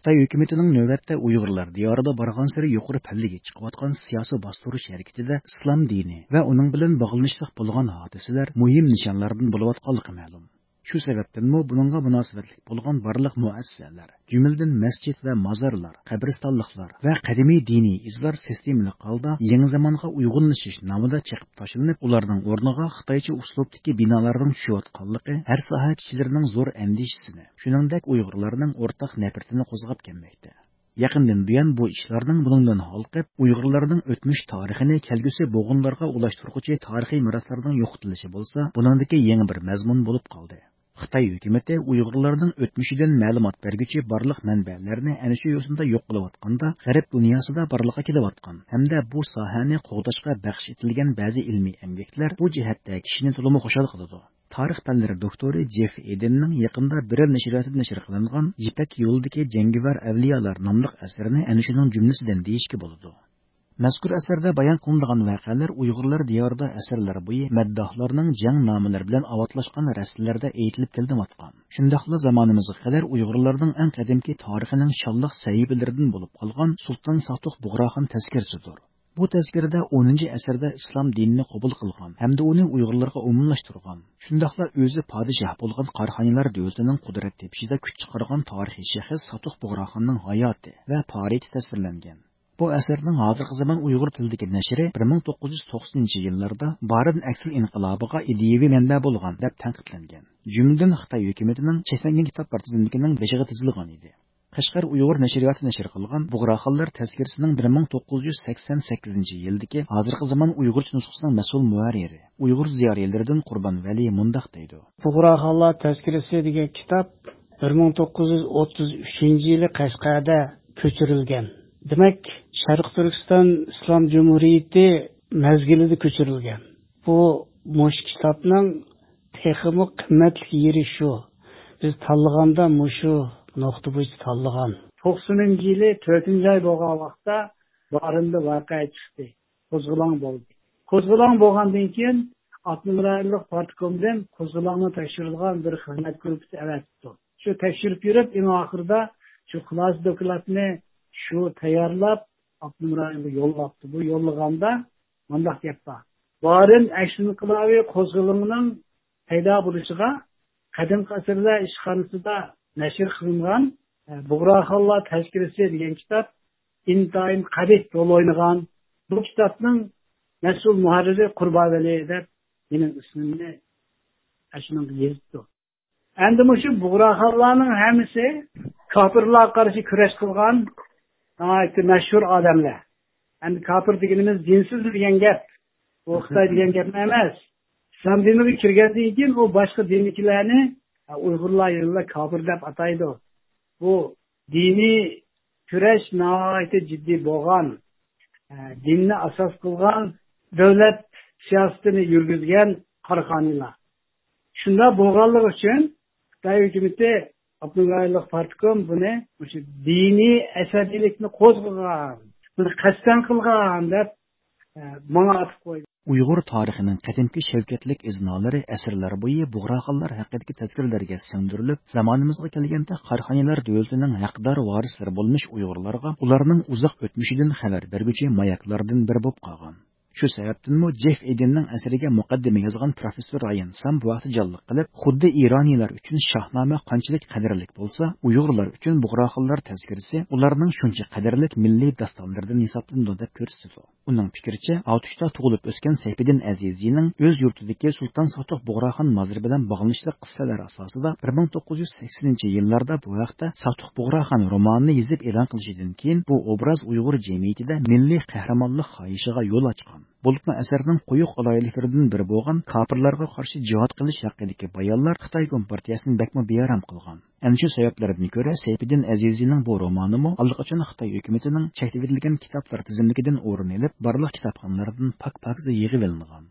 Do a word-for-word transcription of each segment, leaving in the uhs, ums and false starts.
Xitoy hukumatining navbatda Uyg'urlar diyorida borgan sari yuqori pallaga chiqayotgan siyosiy bostirish harakatida islom dini va uning bilan bog'lanishliq bo'lgan hodisalar muhim nishonlardan bo'layotganligi ma'lum. Shu sababdanmi buningga munosabatli bo'lgan barliq muassasalar, jumladan masjid va mozorlar, qabristonliklar va qadimiy diniy izlar sistemalik holda yangi zamonga uyg'unlashish nomida chiqib tashlanib, ularning o'rniga Xitoycha uslubdagi binolarning tushayotganligi har soha kishilarining zo'r andishisini, shuningdek Uyg'urlarning o'rtaq nafratini qo'zg'ab kelmoqda. Yaqindan buyon bu ishlarning buningdan halqib, Uyg'urlarning o'tmish tarixini kelgusi bo'g'inlarga ulashtiruvchi tarixiy meroslarning yo'qotilishi bo'lsa, buningdagi yangi bir mazmun bo'lib qoldi. Xitoy hukumati Uyg'urlarning o'tmishidan ma'lumot berguchi barliq manbalarni ana shu yo'sinda yo'q qilayotganda, g'arb dunyosida barliqqa kelayotgan hamda bu sohani qo'g'dashga baxsh etilgan ba'zi ilmiy emgaklar bu jihatda kishini to'liq xushal qiladi. Tarix fanlari doktori Jeff Edenning yaqinda Biror nashriyotida nashr qilingan Ipak yo'lidagi jangovar avliyolar nomli asarini ana shuning jumlasidan deyishga bo'ladi. Mazkur asarda bayon qilingan voqealar Uyg'urlar diyorida asrlar bo'yi maddohlarning jang nomilari bilan avatlashgan rasmlarda aytilib keldimatgan. Shundaqla zamonimizga qadar Uyg'urlarning eng qadimki tarixining shonliq sahifalaridan bo'lib qolgan Sulton Satuq Bug'roxon tazkirasidir. Bu tazkirada o'ninchi asrda islom dinini qabul qilgan hamda uni Uyg'urlarga umumlashtirgan. Shundaqla o'zi podshoh bo'lgan Qarxonilar davlatining qudrat tepishida kuch chiqargan tarixiy shaxs Satuq Bug'roxonning hayoti va faoliyati tasvirlangan. Bu asarning hozirgi zamon Uyg'ur tilidagi nashri bir ming to'qqiz yuz to'qsoninchi yillarda Barin Aksil inqilobiga ideyaviy manba bo'lgan deb tanqidlangan. Jumladan Xitoy hukumatining cheklangan kitoblar tizimining beshiga tizilgan edi. Qashqar Uyg'ur nashriyoti nashr qilgan Bug'roxonlar tazkirasining bir ming to'qqiz yuz sakson sakkizinchi yildagi hozirgi zamon Uyg'urcha nusxasining mas'ul muharriri Uyg'ur ziyolilaridan Qurbon Vali mundaq deydi. Bug'roxonlar tazkirasi degan kitob bir ming to'qqiz yuz o'ttiz uchinchi yili Qashqarda ko'chirilgan. Demak, Sharq Turkiston Islom Jumhuriyati mezgilida ko'chirilgan. Bu mush kitobning texnik qimmatli yeri shu. Biz tanlaganda mushu nuqta bo'yicha tanlagan. to'qsoninchi yili to'rtinchi oy bo'lgan vaqtda Barinda voqea chiqdi. Qo'zg'olon bo'ldi. Qo'zg'olon bo'lgandan keyin Atmiraillik partkomdan qo'zg'olonni tekshirilgan bir xizmat guruhi avatdi. Shu tekshirib yurib, eng oxirida shu xulosa dokladni shu tayyorlab Abdumrayimga yo'llabdi. Bu yo'llaganda mundaq gap bor. Barin action qilavi qo'zg'olonning paydo bo'lishiga qadimgi asrlar ishxonasida nashr qilingan Bug'roxonlar tazkirasi degan kitob intayin qabih rol o'ynagan. Bu kitobning mas'ul muharriri Qurbon Vali deb mening ismimni ashunga yozdi. Endi shu Bug'roxonlarning hammasi kofirlarga qarshi kurash qilgan aytdi mashhur odamlar. Endi kofir deganimiz dinsiz degan gap. Bu Xitoy degan gap emas. Islom diniga kirgandan keyin u boshqa dinliklarni Uyg'urlar yillar kofir deb ataydi. Bu diniy kurash nihoyatda jiddiy bo'lgan, dinni asos qilgan, davlat siyosatini yurgizgan Qarxonilar. Shunda bo'lganligi uchun Xitoy hukumati Abdullaylik partkom buni o'sha diniy asabiylikni qo'zg'agan, buni qasddan qilgan deb menga atib qo'ydi. Uyg'ur tarixining qadimki shavkatlik iznolari asrlar bo'yi Bug'roxonlar haqidagi tazkiralarga singdirilib, zamonimizga kelganda Qarxonilar davlatining haqdor varislari bo'lmish Uyg'urlarga ularning uzoq o'tmishidan xabar berguchi mayaklardan biri bo'lib qolgan. Shu sababdanmi Jeff Edenning asariga muqaddima yozgan professor Ryan Sam bu vaqtda jonliq qilib, xuddi Ironiylar uchun Shahnoma qanchalik qadrli bo'lsa, Uyg'urlar uchun Bug'roxonlar tazkirasi ularning shuncha qadrli milliy dastonlaridan hisoblanadi deb ko'rsatdi. Uning fikricha, Avtishda tug'ilib o'sgan Sayfiddin Aziziyning o'z yurtidagi Sulton Satuq Bug'roxon mazri bilan bog'lanishli qissalar asosida bir ming to'qqiz yuz saksoninchi yillarda bu vaqtda Satuq Bug'roxon romanini yozib e'lon qilishidan keyin bu obraz Uyg'ur jamiyatida milliy qahramonlik xohishiga yo'l ochgan. Bo'libmi asarning quyuq aloyiliklaridan biri bo'lgan kofirlarga qarshi jihad qilish haqidagi bayonlar Xitoy Kompartiyasini bakma beyaram qilgan. Ana shu sabablardan ko'ra Sayfiddin Aziziyning bu romanimi allaqachon Xitoy hukumatining cheklab etilgan kitoblar tizimligidan o'rin olib, barliq kitobxonlardan pak-pakza yig'ib olingan.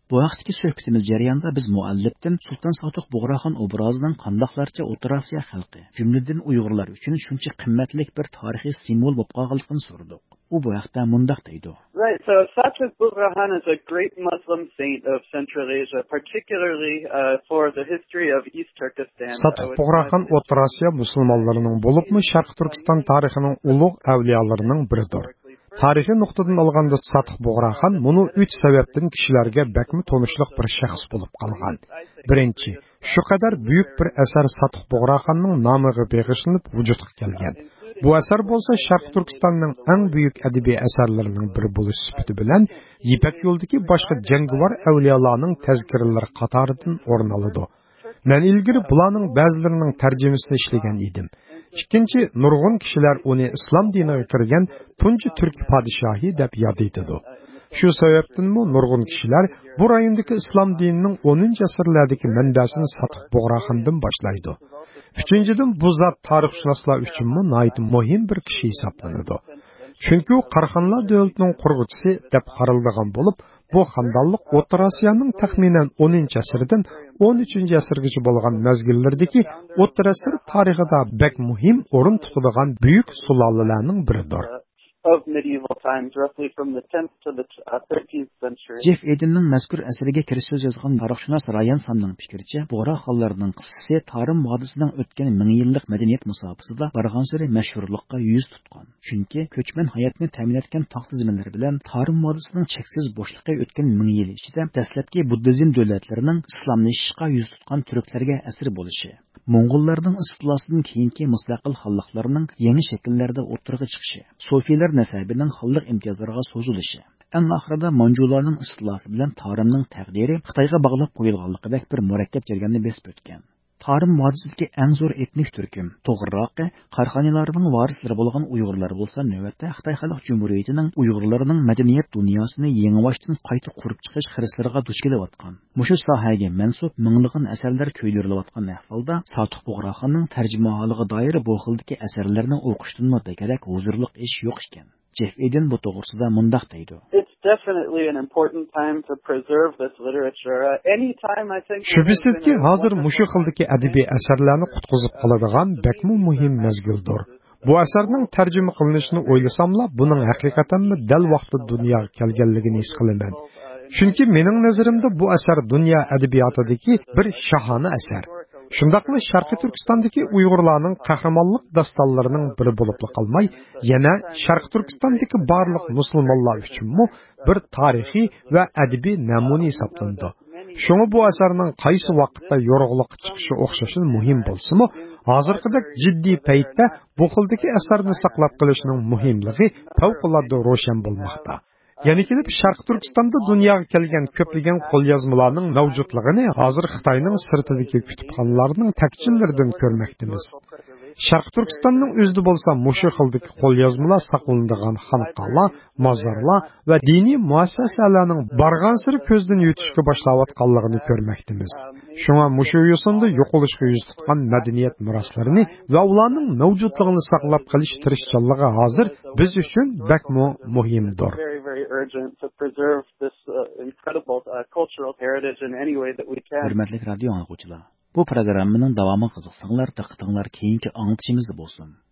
Bu vaqtdagi suhbatimiz jarayonida biz muallifdan Sultan Sotiq Bug'roxon obrazining qandoqlarcha O'rta Osiyo xalqi, jumladan Uyg'urlar uchun shuncha qimmatli bir tarixiy simvol bo'lib qolganligini so'radik. U bu haqda mundaq deydi. Right, so Sotiq Bug'roxon is a great Muslim saint of Central Asia, particularly uh, for the history of East Turkestan. Sotiq Bug'roxon O'rta Osiyo musulmonlarining bo'libmi Sharq Turkiston tarixining ulug' avliyolarining biridir. Tarixiy nuqtadan olganda Sotiq Bug'roxon buni uch sababdan kishilarga bakmi tonishliq bir shaxs bo'lib qolgan. Birinchi, shu qadar buyuk bir asar Sotiq Bug'roxonning nomiga bag'ishlanib vujudga kelgan. Bu asar bo'lsa Sharq Turkistonning eng buyuk adabiy asarlarining biri bo'lish sifati bilan Yipak yo'ldagi boshqa jangovar avliyolarning tazkiralari qatoridan o'rin oladi. Men ilgari bularning ba'zilarining tarjimasini ishlagan edim. Ikkinchi, nurg'un kishilar uni islom diniga kirgan tunji turk podshohi deb yod etadi. Shu sababdanmi nurg'un kishilar bu rayondagi islom dinining o'ninchi asrlardagi manbasini Sotiq Bug'roxondan boshlaydi. Uchinchidan, bu zot tarixshunoslar uchun nihoyat muhim bir kishi hisoblanadi. Chunki u Qarxonlar davlatining qurg'uvchisi deb qaraladigan bo'lib, bu xandonliq O'rta Osiyoning taxminan o'ninchi asrdan o'n uchinchi asrgacha bo'lgan mezgillardagi O'rta asr tarixida bek muhim o'rin tutadigan buyuk sulolalarning biridir. Of medieval times, roughly from the tenth to the thirteenth century. Jeff Edenning mazkur asariga kirish so'z yozgan tarixshunos Ryan Sanning fikricha, Bug'roxonlarning qissasi Tarim vodisining o'tgan ming yillik madaniyat musobaqasida barg'ansari mashhurlikqa yuz tutgan. Chunki ko'chman hayotni ta'min etgan tog' tizimlari bilan Tarim vodisining cheksiz bo'shliqqa o'tgan ming yil ichida dastlabki buddizm davlatlarining islomlashishga yuz tutgan turklarga asir bo'lishi, Mo'ng'ullarning istilosidan keyingi mustaqil xalqlarning yangi shakllarda o'tirg'i chiqishi, Sofiylar nasabining xalq imtiyozlariga so'zilishi, eng oxirida Manjularning istilosi bilan Tarimning taqdiri Xitoyga bog'lab qo'yilganligidek bir murakkab jarayonni besib o'tgan. Tarim vodisidagi eng zo'r etnik turkum, to'g'riroq Qarxonilarning varislari bo'lgan Uyg'urlar bo'lsa, navbatda Xitoy Xalq Jumhuriyatining Uyg'urlarining madaniyat dunyosini yangiboshdan qayta qurib chiqish xislariga duch kelayotgan. Mushu sohaga mansub minglagan asarlar ko'yirilayotgan ahvolda Sotiq Bug'roxonning tarjima holiga doir bu xildagi asarlarni o'qishdan kerak huzurliq ish yo'q ekan. Jeff Eden bu to'g'risida mundaq deydi. It's definitely an important time to preserve this literature. Uh, any time I think Shubhisizki, hozir mushu xildagi adabiy asarlarni qutqizib qoladigan bakmu muhim mezgildir. Bu asarning tarjima qilinishini o'ylasamla, buning haqiqatanmi dal vaqtida dunyoga kelganligini his qilaman. Chunki mening nazarimda bu asar dunyo adabiyotidagi bir shohona asar. Shundaqla Sharqiy Turkistondagi Uyg'urlarning qahramonlik dastonlarining biri bo'lib qolmay, yana Sharqiy Turkistondagi barliq musulmonlar uchunmi bir tarixiy va adabiy namuna hisoblandi. Shunga bu asarning qaysi vaqtda yorug'liqqa chiqishi o'xshashi muhim bo'lsa-mu, hozirgidek jiddiy paytda bu xildagi asarni saqlab qolishning muhimligi favqulodda ro'shan bo'lmoqda. Yana kelib Sharq Turkistonda dunyoga kelgan ko'plagan qo'lyozmalarning mavjudligini hozir Xitoyning sirtidagi kutubxonalarning takchillaridan ko'rmoqdamiz. Sharq Turkistonning o'zida bo'lsa mushu xildagi qo'lyozmalar saqlanadigan xonaqolar, mozorlar va diniy muassasalarning barg'ansiri ko'zdan yutishga boshlayotganligini ko'rmoqdamiz. Shunga mushu yo'sinda yo'qolishga yuz tutgan madaniyat meroslarini va ularning mavjudligini saqlab qolish tirishchanligi hozir biz uchun bakmo muhimdir. Urgent to preserve this uh, incredible uh, cultural heritage in any way that we can. Hurmatli radio anglaguvchilar, bu programmaning davomiga qiziqsanglar, diqqatinglar keyingi anglitishimizda bo'lsin.